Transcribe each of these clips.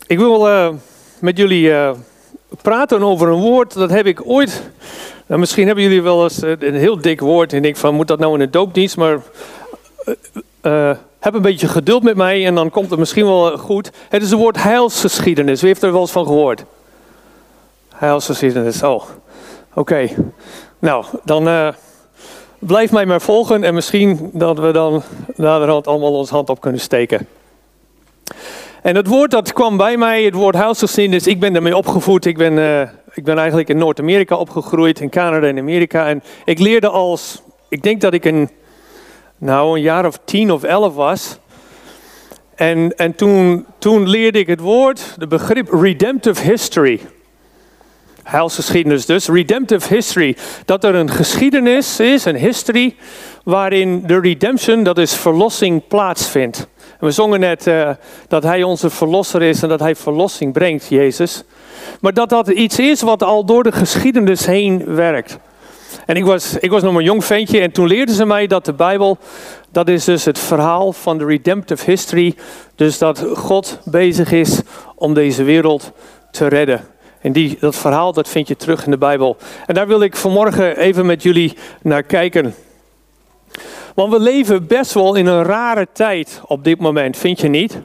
Ik wil met jullie praten over een woord. Dat heb ik ooit... Nou, misschien hebben jullie wel eens een heel dik woord. En ik denk van, moet dat nou in een doopdienst? Maar heb een beetje geduld met mij en dan komt het misschien wel goed. Het is het woord heilsgeschiedenis. Wie heeft er wel eens van gehoord? Heilsgeschiedenis, oké. Nou, dan blijf mij maar volgen. En misschien dat we dan naderhand allemaal ons hand op kunnen steken. En het woord dat kwam bij mij, het woord heilsgeschiedenis, ik ben daarmee opgevoed. Ik ben eigenlijk in Noord-Amerika opgegroeid, in Canada en Amerika. En ik leerde ik denk dat ik een jaar of 10 of 11 was. En toen leerde ik het woord, de begrip redemptive history. Heilsgeschiedenis dus, redemptive history. Dat er een geschiedenis is, een history, waarin de redemption, dat is verlossing, plaatsvindt. En we zongen net dat hij onze verlosser is en dat hij verlossing brengt, Jezus. Maar dat iets is wat al door de geschiedenis heen werkt. En ik was nog een jong ventje en toen leerden ze mij dat de Bijbel, dat is dus het verhaal van de redemptive history. Dus dat God bezig is om deze wereld te redden. En dat verhaal, dat vind je terug in de Bijbel. En daar wil ik vanmorgen even met jullie naar kijken. Want we leven best wel in een rare tijd op dit moment, vind je niet?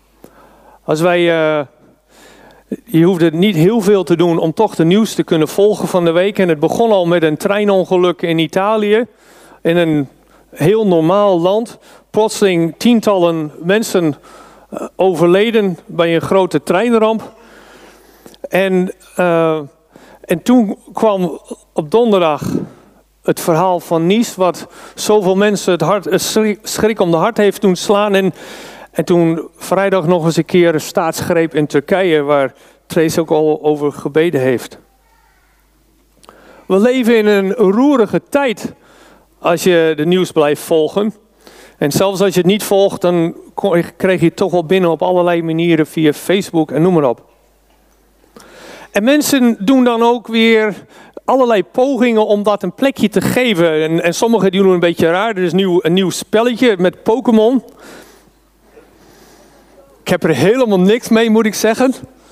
Je hoeft niet heel veel te doen om toch de nieuws te kunnen volgen van de week. En het begon al met een treinongeluk in Italië. In een heel normaal land. Plotseling tientallen mensen overleden bij een grote treinramp. En toen kwam op donderdag het verhaal van Nice, wat zoveel mensen het schrik om de hart heeft doen slaan. En toen vrijdag nog eens een keer een staatsgreep in Turkije, waar Trace ook al over gebeden heeft. We leven in een roerige tijd als je de nieuws blijft volgen. En zelfs als je het niet volgt, dan krijg je het toch wel binnen op allerlei manieren via Facebook en noem maar op. En mensen doen dan ook weer allerlei pogingen om dat een plekje te geven. En sommigen doen een beetje raar. Er is een nieuw spelletje met Pokémon. Ik heb er helemaal niks mee, moet ik zeggen.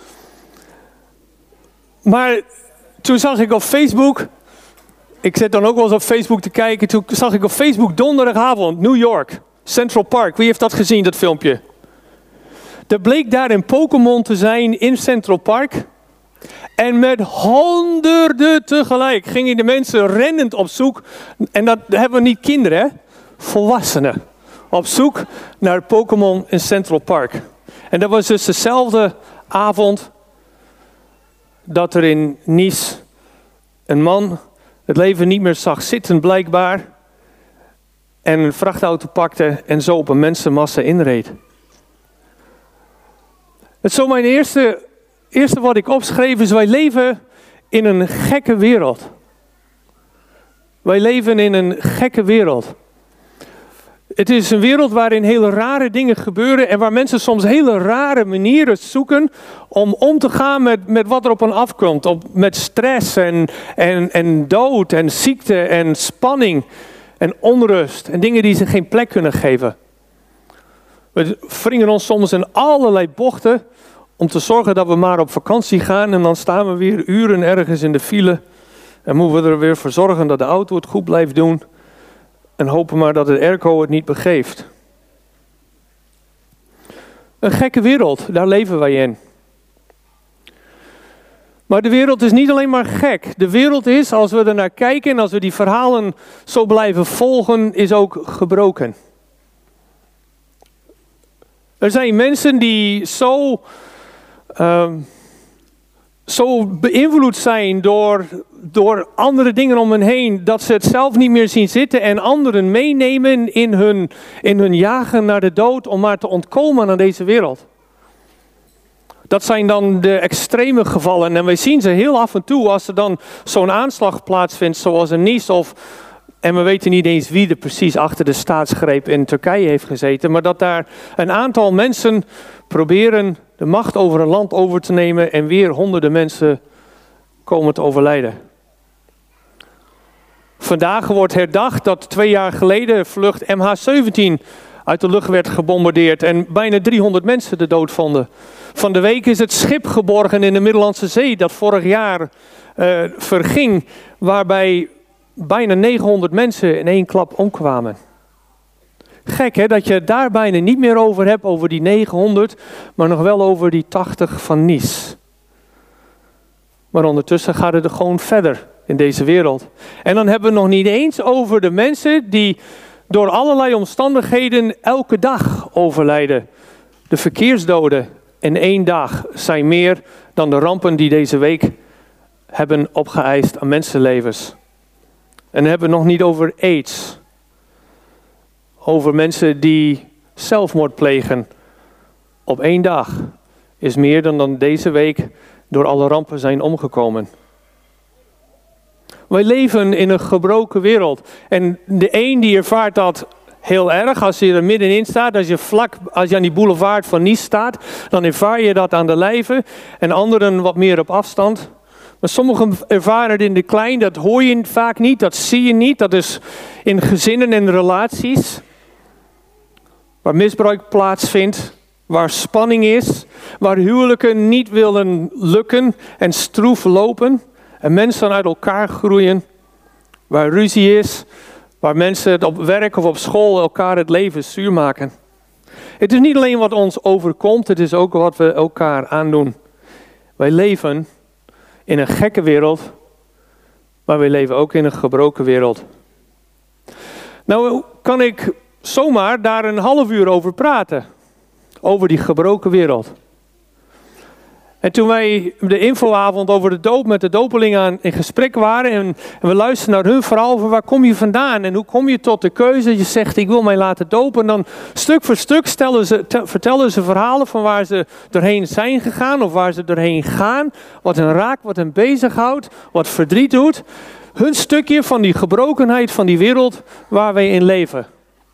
Maar toen zag ik op Facebook... Ik zit dan ook wel eens op Facebook te kijken. Toen zag ik op Facebook donderdagavond, New York, Central Park. Wie heeft dat gezien, dat filmpje? Er bleek daar een Pokémon te zijn in Central Park. En met honderden tegelijk gingen de mensen rennend op zoek. En dat hebben we niet kinderen, hè? Volwassenen. Op zoek naar Pokémon in Central Park. En dat was dus dezelfde avond dat er in Nice een man het leven niet meer zag zitten blijkbaar. En een vrachtauto pakte en zo op een mensenmassa inreed. Het is zo mijn eerste wat ik opschreef is, wij leven in een gekke wereld. Wij leven in een gekke wereld. Het is een wereld waarin hele rare dingen gebeuren en waar mensen soms hele rare manieren zoeken om te gaan met wat er op hen afkomt. Met stress en dood en ziekte en spanning en onrust en dingen die ze geen plek kunnen geven. We wringen ons soms in allerlei bochten om te zorgen dat we maar op vakantie gaan en dan staan we weer uren ergens in de file. En moeten we er weer voor zorgen dat de auto het goed blijft doen. En hopen maar dat het airco het niet begeeft. Een gekke wereld, daar leven wij in. Maar de wereld is niet alleen maar gek. De wereld is, als we er naar kijken en als we die verhalen zo blijven volgen, is ook gebroken. Er zijn mensen die zo beïnvloed zijn door andere dingen om hen heen, dat ze het zelf niet meer zien zitten en anderen meenemen in hun jagen naar de dood om maar te ontkomen aan deze wereld. Dat zijn dan de extreme gevallen en wij zien ze heel af en toe als er dan zo'n aanslag plaatsvindt zoals in Nice en we weten niet eens wie er precies achter de staatsgreep in Turkije heeft gezeten, maar dat daar een aantal mensen proberen de macht over een land over te nemen en weer honderden mensen komen te overlijden. Vandaag wordt herdacht dat 2 jaar geleden vlucht MH17 uit de lucht werd gebombardeerd en bijna 300 mensen de dood vonden. Van de week is het schip geborgen in de Middellandse Zee dat vorig jaar verging, waarbij bijna 900 mensen in één klap omkwamen. Gek hè, dat je het daar bijna niet meer over hebt, over die 900, maar nog wel over die 80 van Nice. Maar ondertussen gaat het er gewoon verder in deze wereld. En dan hebben we nog niet eens over de mensen die door allerlei omstandigheden elke dag overlijden. De verkeersdoden in 1 dag zijn meer dan de rampen die deze week hebben opgeëist aan mensenlevens. En dan hebben we nog niet over AIDS. Over mensen die zelfmoord plegen. Op 1 dag is meer dan deze week door alle rampen zijn omgekomen. Wij leven in een gebroken wereld. En de een die ervaart dat heel erg als je er middenin staat. Als je aan die boulevard van Nice staat, dan ervaar je dat aan de lijve. En anderen wat meer op afstand. Maar sommigen ervaren het in de klein, dat hoor je vaak niet, dat zie je niet. Dat is in gezinnen en relaties. Waar misbruik plaatsvindt, waar spanning is, waar huwelijken niet willen lukken en stroef lopen. En mensen uit elkaar groeien, waar ruzie is, waar mensen op werk of op school elkaar het leven zuur maken. Het is niet alleen wat ons overkomt, het is ook wat we elkaar aandoen. Wij leven in een gekke wereld, maar wij leven ook in een gebroken wereld. Nou kan ik zomaar daar een half uur over praten, over die gebroken wereld. En toen wij de infoavond over de doop met de dopelingen in gesprek waren en we luisterden naar hun verhaal over waar kom je vandaan en hoe kom je tot de keuze. Je zegt ik wil mij laten dopen en dan stuk voor stuk vertellen ze verhalen van waar ze doorheen zijn gegaan of waar ze doorheen gaan. Wat hen raakt, wat hen bezighoudt, wat verdriet doet. Hun stukje van die gebrokenheid van die wereld waar wij in leven.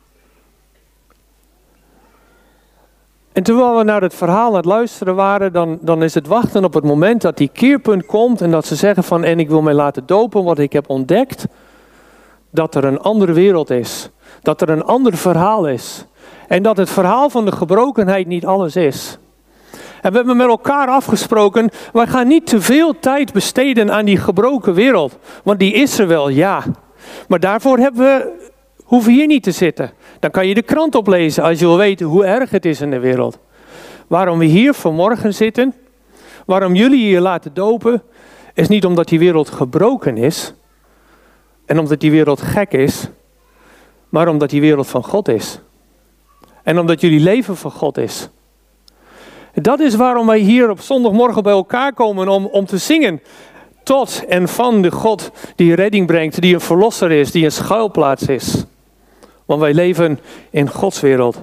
En terwijl we naar het verhaal aan het luisteren waren, dan is het wachten op het moment dat die keerpunt komt en dat ze zeggen van en ik wil mij laten dopen, want ik heb ontdekt dat er een andere wereld is. Dat er een ander verhaal is. En dat het verhaal van de gebrokenheid niet alles is. En we hebben met elkaar afgesproken, wij gaan niet te veel tijd besteden aan die gebroken wereld. Want die is er wel, ja. Maar daarvoor hoeven we hier niet te zitten. Dan kan je de krant oplezen als je wil weten hoe erg het is in de wereld. Waarom we hier vanmorgen zitten, waarom jullie hier laten dopen, is niet omdat die wereld gebroken is. En omdat die wereld gek is. Maar omdat die wereld van God is. En omdat jullie leven van God is. Dat is waarom wij hier op zondagmorgen bij elkaar komen om te zingen. Tot en van de God die redding brengt, die een verlosser is, die een schuilplaats is. Want wij leven in Gods wereld.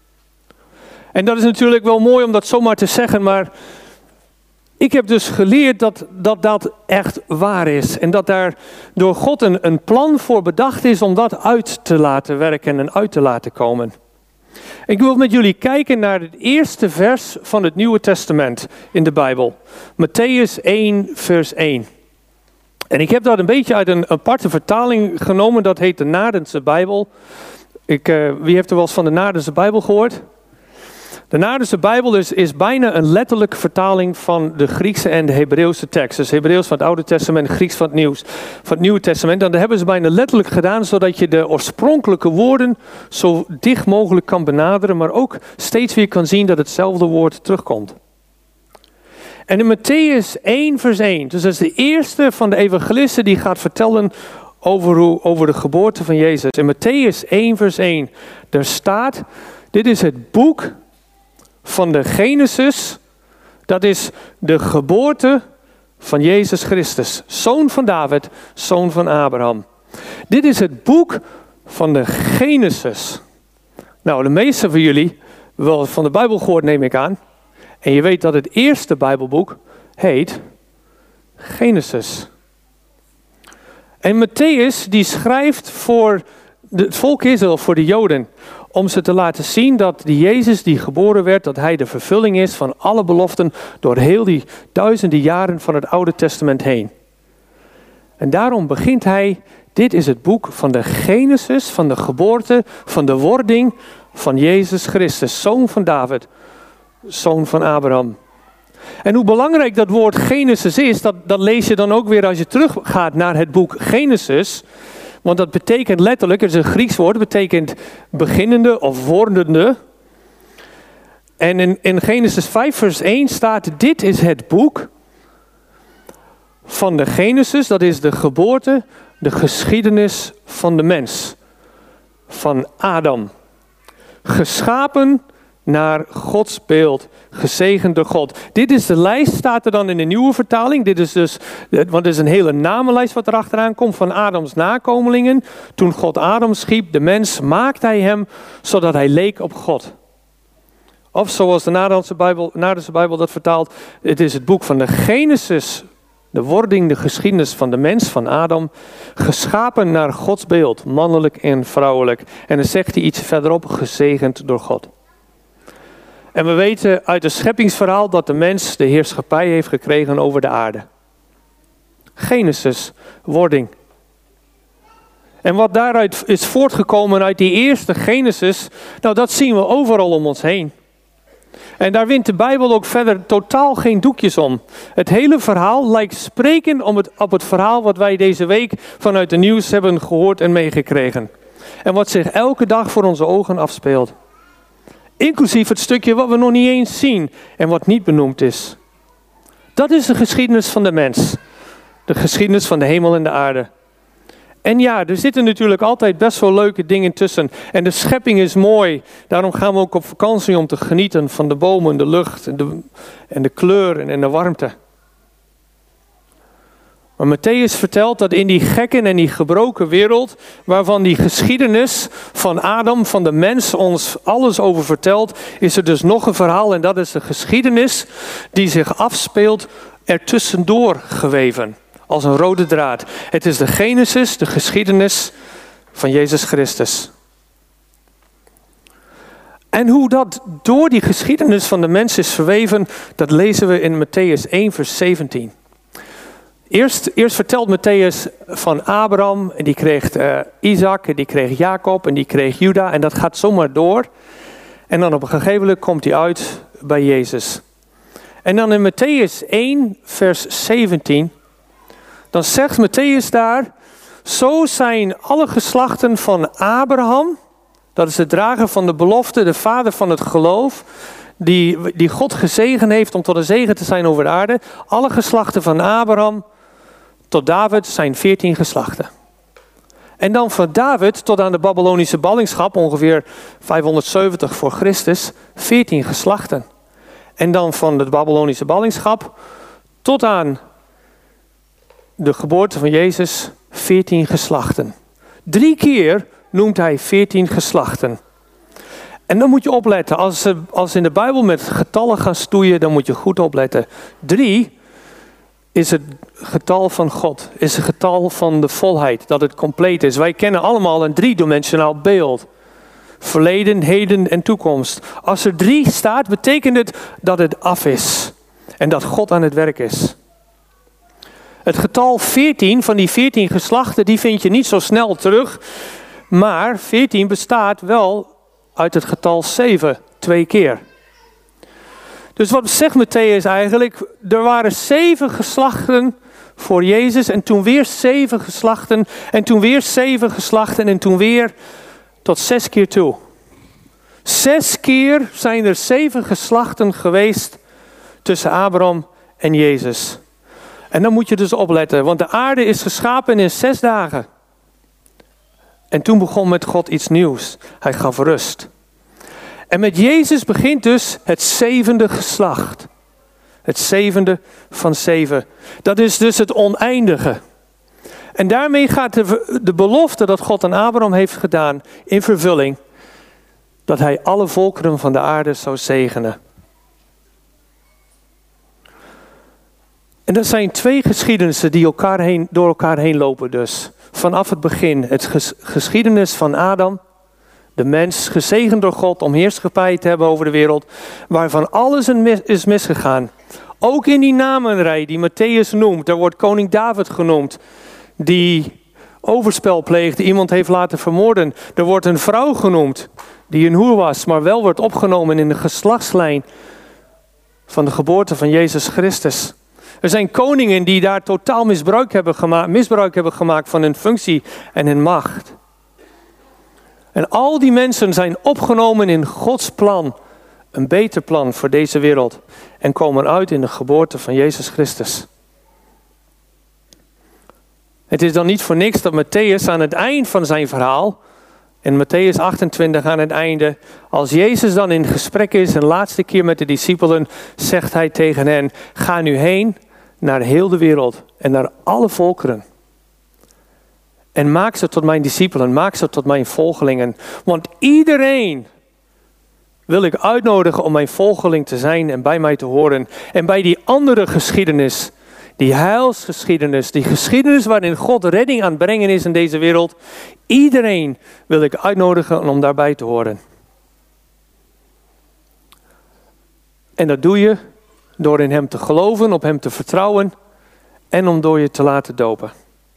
En dat is natuurlijk wel mooi om dat zomaar te zeggen, maar ik heb dus geleerd dat echt waar is. En dat daar door God een plan voor bedacht is om dat uit te laten werken en uit te laten komen. Ik wil met jullie kijken naar het eerste vers van het Nieuwe Testament in de Bijbel. Mattheüs 1 vers 1. En ik heb dat een beetje uit een aparte vertaling genomen, dat heet de Naardense Bijbel. Wie heeft er wel eens van de Naardense Bijbel gehoord? De Naardense Bijbel is bijna een letterlijke vertaling van de Griekse en de Hebreeuwse tekst. Dus Hebreeuws van het Oude Testament, Grieks van het Nieuwe Testament. En dat hebben ze bijna letterlijk gedaan, zodat je de oorspronkelijke woorden zo dicht mogelijk kan benaderen, maar ook steeds weer kan zien dat hetzelfde woord terugkomt. En in Mattheüs 1 vers 1, dus dat is de eerste van de evangelisten die gaat vertellen over de geboorte van Jezus. In Mattheüs 1 vers 1, daar staat, dit is het boek van de Genesis, dat is de geboorte van Jezus Christus, zoon van David, zoon van Abraham. Dit is het boek van de Genesis. Nou, de meeste van jullie wel van de Bijbel gehoord, neem ik aan. En je weet dat het eerste Bijbelboek heet Genesis. En Mattheüs die schrijft voor het volk Israël, voor de Joden, om ze te laten zien dat die Jezus die geboren werd, dat hij de vervulling is van alle beloften door heel die duizenden jaren van het Oude Testament heen. En daarom begint hij, dit is het boek van de Genesis, van de geboorte, van de wording van Jezus Christus, zoon van David, zoon van Abraham. En hoe belangrijk dat woord Genesis is, dat lees je dan ook weer als je teruggaat naar het boek Genesis. Want dat betekent letterlijk, het is een Grieks woord, betekent beginnende of wordende. En in Genesis 5 vers 1 staat, dit is het boek van de Genesis, dat is de geboorte, de geschiedenis van de mens. Van Adam. Geschapen naar Gods beeld, gezegend door God. Dit is de lijst, staat er dan in de nieuwe vertaling. Dit is dus, want het is een hele namenlijst wat erachteraan komt van Adams nakomelingen. Toen God Adam schiep, de mens, maakte hij hem zodat hij leek op God. Of zoals de Naardense Bijbel dat vertaalt, het is het boek van de Genesis, de wording, de geschiedenis van de mens, van Adam, geschapen naar Gods beeld, mannelijk en vrouwelijk. En dan zegt hij iets verderop, gezegend door God. En we weten uit het scheppingsverhaal dat de mens de heerschappij heeft gekregen over de aarde. Genesis, wording. En wat daaruit is voortgekomen uit die eerste Genesis, nou dat zien we overal om ons heen. En daar wint de Bijbel ook verder totaal geen doekjes om. Het hele verhaal lijkt sprekend op het verhaal wat wij deze week vanuit de nieuws hebben gehoord en meegekregen. En wat zich elke dag voor onze ogen afspeelt. Inclusief het stukje wat we nog niet eens zien en wat niet benoemd is. Dat is de geschiedenis van de mens. De geschiedenis van de hemel en de aarde. En ja, er zitten natuurlijk altijd best wel leuke dingen tussen. En de schepping is mooi. Daarom gaan we ook op vakantie om te genieten van de bomen, de lucht en de kleur en de warmte. Maar Mattheüs vertelt dat in die gekke en die gebroken wereld, waarvan die geschiedenis van Adam, van de mens, ons alles over vertelt, is er dus nog een verhaal en dat is de geschiedenis die zich afspeelt ertussendoor geweven. Als een rode draad. Het is de Genesis, de geschiedenis van Jezus Christus. En hoe dat door die geschiedenis van de mens is verweven, dat lezen we in Mattheüs 1 vers 17. Eerst vertelt Mattheüs van Abraham, en die kreeg Isaac, en die kreeg Jacob, en die kreeg Juda, en dat gaat zomaar door. En dan op een gegeven moment komt hij uit bij Jezus. En dan in Mattheüs 1 vers 17, dan zegt Mattheüs daar, zo zijn alle geslachten van Abraham, dat is de drager van de belofte, de vader van het geloof, die God gezegend heeft om tot een zegen te zijn over de aarde. Alle geslachten van Abraham tot David zijn 14 geslachten. En dan van David tot aan de Babylonische ballingschap, ongeveer 570 voor Christus, 14 geslachten. En dan van de Babylonische ballingschap tot aan de geboorte van Jezus, 14 geslachten. 3 keer noemt hij 14 geslachten. En dan moet je opletten, als in de Bijbel met getallen gaan stoeien, dan moet je goed opletten. 3 is het getal van God, is het getal van de volheid, dat het compleet is. Wij kennen allemaal een 3-dimensionaal beeld. Verleden, heden en toekomst. Als er 3 staat, betekent het dat het af is. En dat God aan het werk is. Het getal 14 van die 14 geslachten, die vind je niet zo snel terug. Maar 14 bestaat wel uit het getal 7, 2 keer. Dus wat zegt Mattheüs eigenlijk? Er waren 7 geslachten voor Jezus en toen weer 7 geslachten en toen weer 7 geslachten en toen weer tot 6 keer toe. 6 keer zijn er 7 geslachten geweest tussen Abraham en Jezus. En dan moet je dus opletten, want de aarde is geschapen in 6 dagen. En toen begon met God iets nieuws. Hij gaf rust. En met Jezus begint dus het 7e geslacht. Het 7e van 7. Dat is dus het oneindige. En daarmee gaat de belofte dat God aan Abraham heeft gedaan in vervulling. Dat hij alle volkeren van de aarde zou zegenen. En dat zijn 2 geschiedenissen die door elkaar heen lopen dus. Vanaf het begin, het geschiedenis van Adam, de mens, gezegend door God om heerschappij te hebben over de wereld, waarvan alles is misgegaan. Ook in die namenrij die Mattheüs noemt, daar wordt koning David genoemd, die overspel pleegde, iemand heeft laten vermoorden. Er wordt een vrouw genoemd die een hoer was, maar wel wordt opgenomen in de geslachtslijn van de geboorte van Jezus Christus. Er zijn koningen die daar totaal misbruik hebben gemaakt van hun functie en hun macht. En al die mensen zijn opgenomen in Gods plan. Een beter plan voor deze wereld. En komen uit in de geboorte van Jezus Christus. Het is dan niet voor niks dat Matthäus aan het eind van zijn verhaal, in Matthäus 28 aan het einde, als Jezus dan in gesprek is, een laatste keer met de discipelen, zegt hij tegen hen, ga nu heen naar heel de wereld en naar alle volkeren. En maak ze tot mijn discipelen, maak ze tot mijn volgelingen. Want iedereen wil ik uitnodigen om mijn volgeling te zijn en bij mij te horen. En bij die andere geschiedenis, die heilsgeschiedenis, die geschiedenis waarin God redding aan het brengen is in deze wereld. Iedereen wil ik uitnodigen om daarbij te horen. En dat doe je door in hem te geloven, op hem te vertrouwen en om door je te laten dopen.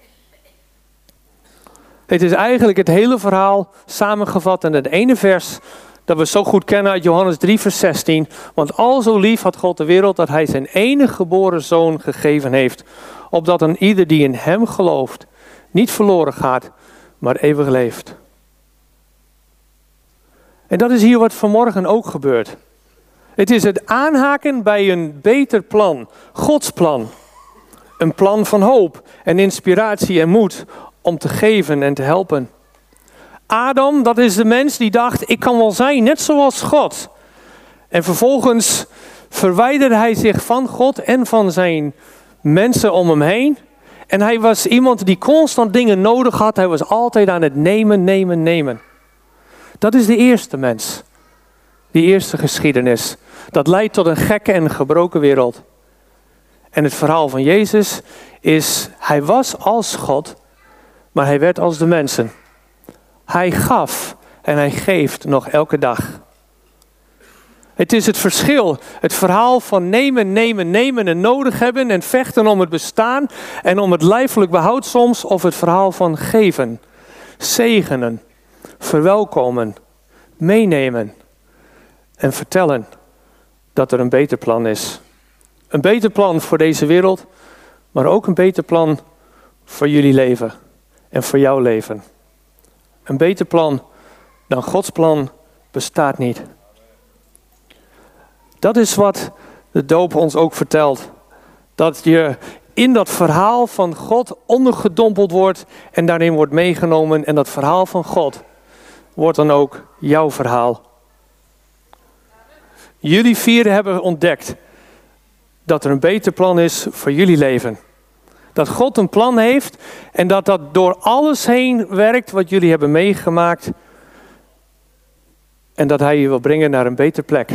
Het is eigenlijk het hele verhaal samengevat in het ene vers dat we zo goed kennen uit Johannes 3 vers 16. Want al zo lief had God de wereld dat hij zijn enige geboren zoon gegeven heeft. Opdat een ieder die in hem gelooft niet verloren gaat, maar eeuwig leeft. En dat is hier wat vanmorgen ook gebeurt. Het is het aanhaken bij een beter plan, Gods plan. Een plan van hoop en inspiratie en moed om te geven en te helpen. Adam, dat is de mens die dacht, ik kan wel zijn, net zoals God. En vervolgens verwijderde hij zich van God en van zijn mensen om hem heen. En hij was iemand die constant dingen nodig had. Hij was altijd aan het nemen. Dat is de eerste mens. Die eerste geschiedenis. Dat leidt tot een gekke en gebroken wereld. En het verhaal van Jezus is, hij was als God, maar hij werd als de mensen. Hij gaf en hij geeft nog elke dag. Het is het verschil, het verhaal van nemen en nodig hebben en vechten om het bestaan en om het lijfelijk behoud soms, of het verhaal van geven, zegenen, verwelkomen, meenemen en vertellen dat er een beter plan is. Een beter plan voor deze wereld, maar ook een beter plan voor jullie leven en voor jouw leven. Een beter plan dan Gods plan bestaat niet. Dat is wat de doop ons ook vertelt. Dat je in dat verhaal van God ondergedompeld wordt en daarin wordt meegenomen. En dat verhaal van God wordt dan ook jouw verhaal. Jullie vieren hebben ontdekt dat er een beter plan is voor jullie leven. Dat God een plan heeft en dat dat door alles heen werkt wat jullie hebben meegemaakt. En dat hij je wil brengen naar een betere plek.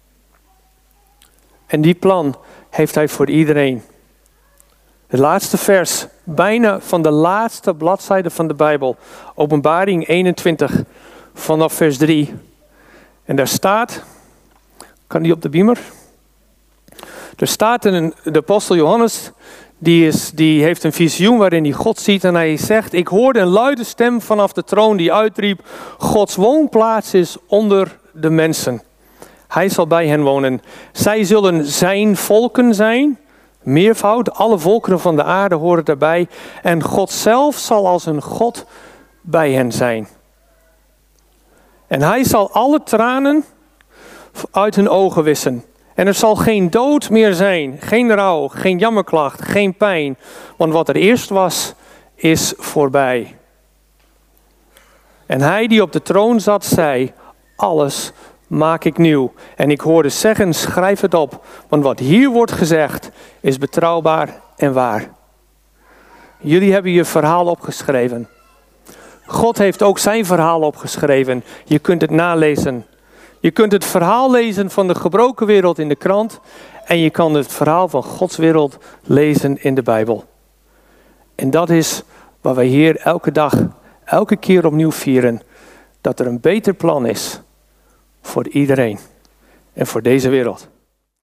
En die plan heeft hij voor iedereen. Het laatste vers, bijna van de laatste bladzijde van de Bijbel. Openbaring 21 vanaf vers 3. En daar staat, kan die op de beamer? Er staat in de apostel Johannes, die heeft een visioen waarin hij God ziet en hij zegt, ik hoorde een luide stem vanaf de troon die uitriep, Gods woonplaats is onder de mensen. Hij zal bij hen wonen. Zij zullen zijn volken zijn, meervoud, alle volkeren van de aarde horen daarbij. En God zelf zal als een God bij hen zijn. En hij zal alle tranen uit hun ogen wissen. En er zal geen dood meer zijn, geen rouw, geen jammerklacht, geen pijn. Want wat er eerst was, is voorbij. En hij die op de troon zat, zei, alles maak ik nieuw. En ik hoorde zeggen, schrijf het op. Want wat hier wordt gezegd, is betrouwbaar en waar. Jullie hebben je verhaal opgeschreven. God heeft ook zijn verhaal opgeschreven. Je kunt het nalezen. Je kunt het verhaal lezen van de gebroken wereld in de krant. En je kan het verhaal van Gods wereld lezen in de Bijbel. En dat is wat wij hier elke dag, elke keer opnieuw vieren. Dat er een beter plan is voor iedereen en voor deze wereld.